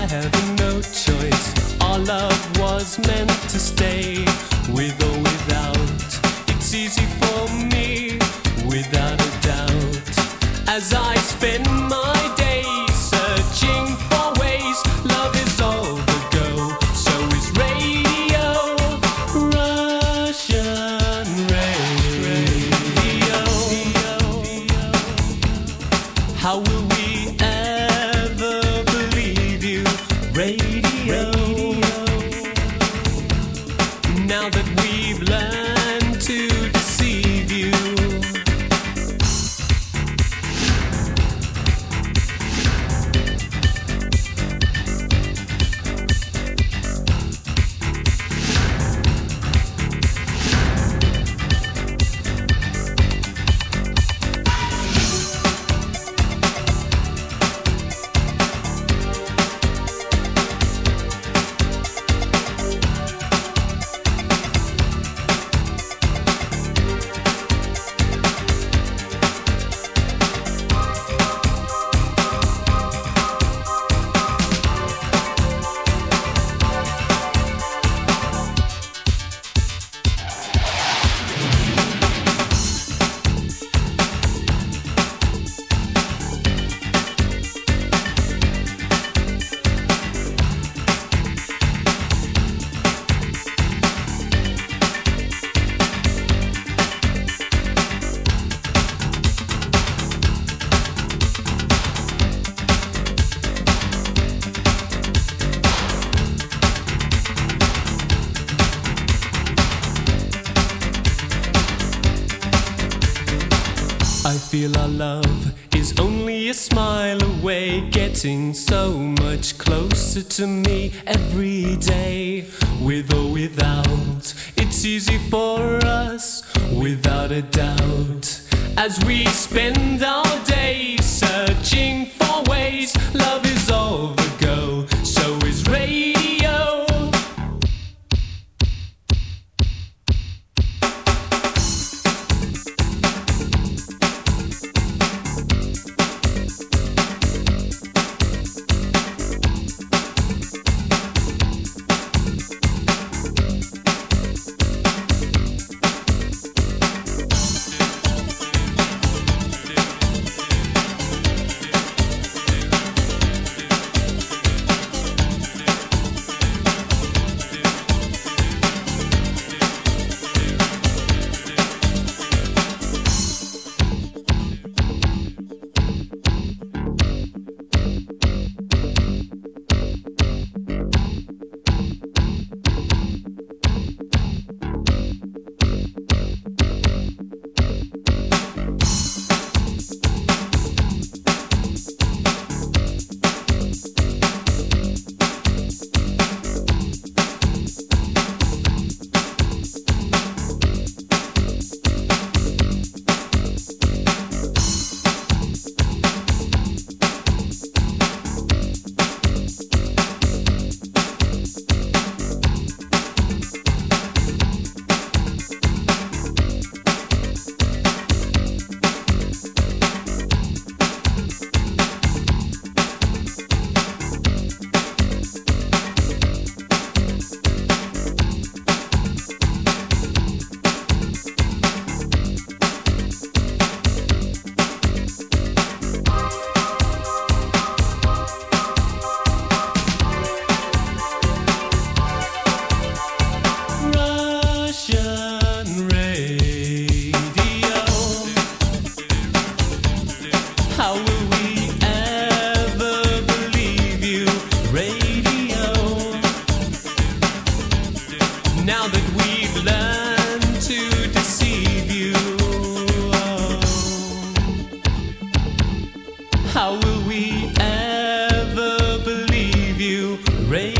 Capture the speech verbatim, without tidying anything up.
having no choice. Our love was meant to stay, with or without. It's easy for me, without a doubt. As I spend my days searching for ways, love is all the go. So is radio, Russian radio. How will we ever believe you, radio? Now that we've learned to deceive you. I feel our love is only a smile away, getting so much closer to me every day. With or without, it's easy for us, without a doubt. As we spend our days searching for ways, love is all the go. So is radio. How will we ever believe you, radio? Now that we've learned to deceive you. How will we ever believe you, radio?